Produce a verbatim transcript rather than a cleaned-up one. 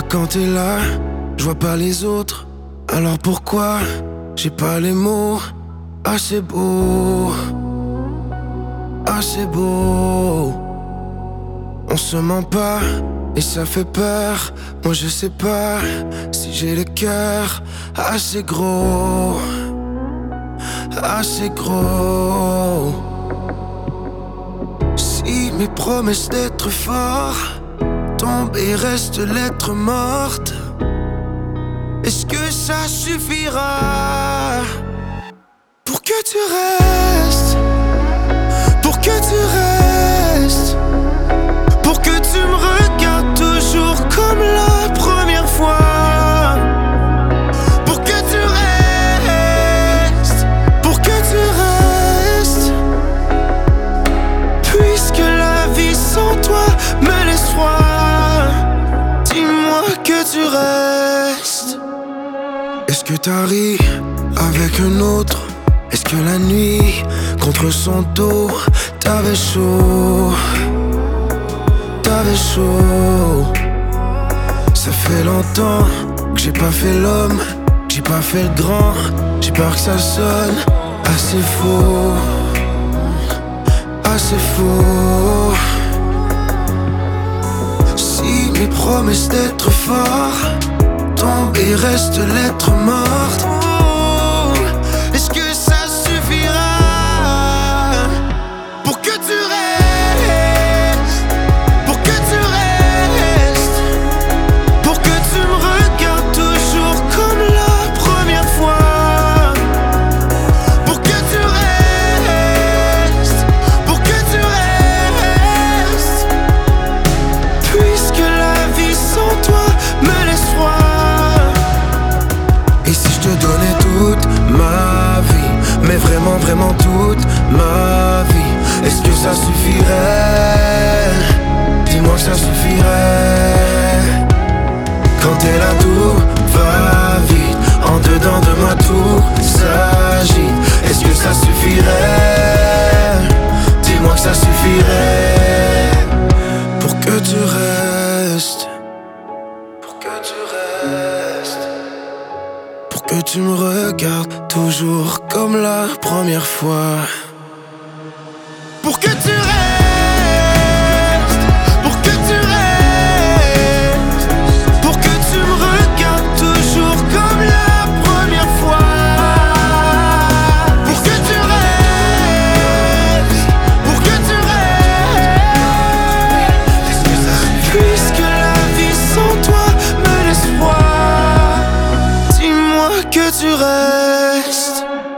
Quand t'es là, je vois pas les autres. Alors pourquoi j'ai pas les mots assez beaux, assez beaux. On se ment pas et ça fait peur. Moi je sais pas si j'ai le cœur assez gros, assez gros. Si mes promesses d'être fort tombent et restent lettres mortes, est-ce que ça suffira pour que tu restes, pour que tu restes, pour que tu me regardes toujours comme la première fois, pour que tu restes, pour que tu restes, puisque la vie sans toi me laisse froid. Dis-moi que tu restes. Est-ce que t'as ri avec un autre? Est-ce que la nuit, contre son dos, t'avais chaud, t'avais chaud? Ça fait longtemps que j'ai pas fait l'homme, que j'ai pas fait le grand. J'ai peur que ça sonne assez faux, assez faux. Si mes promesses d'être fort tombent et restent lettres mortes, oh, est-ce que ça suffira pour que tu restes, pour que tu restes, pour que tu me regardes toujours comme la première fois, pour que tu restes, pour que tu restes, puisque la vie sans toi me laisse froid. Et si je te donnais toute ma vie, mais vraiment, vraiment toute ma vie, est-ce que ça suffirait? Dis-moi que ça suffirait. Quand t'es là tout va vite, en dedans de moi tout s'agite. Est-ce que ça suffirait? Dis-moi que ça suffirait pour que tu restes, pour que tu restes, pour que tu me regardes toujours comme la première fois, pour que tu restes, pour que tu restes, pour que tu me regardes toujours comme la première fois, pour que tu restes, pour que tu restes, puisque la vie sans toi me laisse froid. Dis-moi que tu restes.